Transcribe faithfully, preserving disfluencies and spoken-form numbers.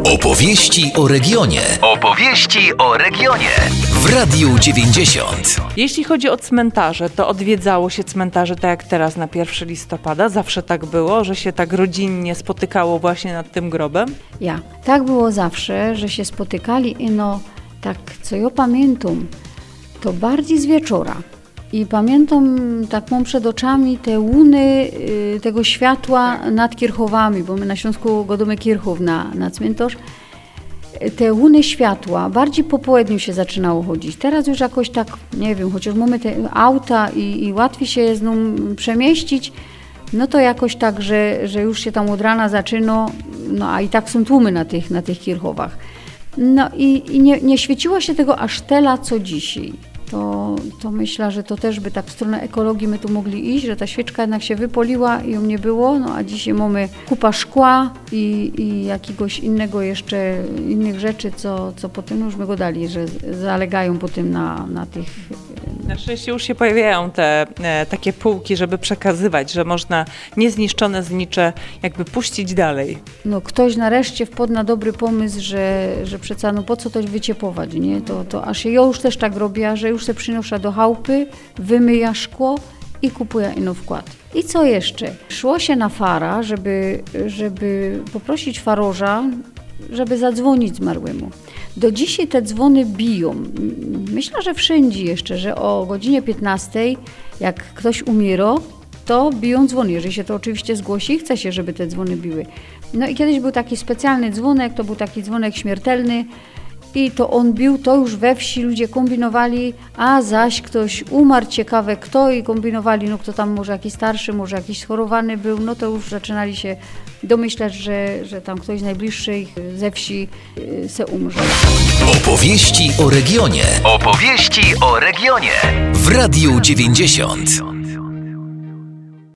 Opowieści o regionie. Opowieści o regionie. W Radiu dziewięćdziesiąt. Jeśli chodzi o cmentarze, to odwiedzało się cmentarze tak jak teraz na pierwszego listopada? Zawsze tak było, że się tak rodzinnie spotykało właśnie nad tym grobem? Ja. Tak było zawsze, że się spotykali i no tak, co ja pamiętam, to bardziej z wieczora. I pamiętam, tak mam przed oczami te łuny y, tego światła nad Kirchowami, bo my na Śląsku godamy Kirchów na, na cmentarz. Te łuny światła, bardziej po południu się zaczynało chodzić. Teraz już jakoś tak, nie wiem, chociaż mamy te auta i, i łatwiej się jest no, przemieścić, no to jakoś tak, że, że już się tam od rana zaczyna, no a i tak są tłumy na tych, na tych Kirchowach. No i, i nie, nie świeciło się tego aż tyle, co dzisiaj. To, to myślę, że to też by tak w stronę ekologii my tu mogli iść, że ta świeczka jednak się wypoliła i ją nie było, no a dzisiaj mamy kupa szkła i, i jakiegoś innego jeszcze, innych rzeczy, co, co potem już my go dali, że zalegają potem na, na tych... Na szczęście już się pojawiają te e, takie półki, żeby przekazywać, że można niezniszczone znicze jakby puścić dalej. No ktoś nareszcie wpadł na dobry pomysł, że, że przecież no po co to wyciepować, nie? To, to aż ja już też tak robię, że już se przynoszę do chałupy, wymyja szkło i kupuję ino wkład. I co jeszcze? Szło się na fara, żeby, żeby poprosić farorza, żeby zadzwonić zmarłemu. Do dzisiaj te dzwony biją. Myślę, że wszędzie jeszcze, że o godzinie piętnastej, jak ktoś umiera, to biją dzwony. Jeżeli się to oczywiście zgłosi i chce się, żeby te dzwony biły. No i kiedyś był taki specjalny dzwonek, to był taki dzwonek śmiertelny i to on bił, to już we wsi ludzie kombinowali, a zaś ktoś umarł, ciekawe kto i kombinowali, no kto tam może jakiś starszy, może jakiś schorowany był, no to już zaczynali się domyślać, że, że tam ktoś z najbliższych ze wsi se umrze. Opowieści o regionie. Opowieści o regionie. W Radiu dziewięćdziesiąt.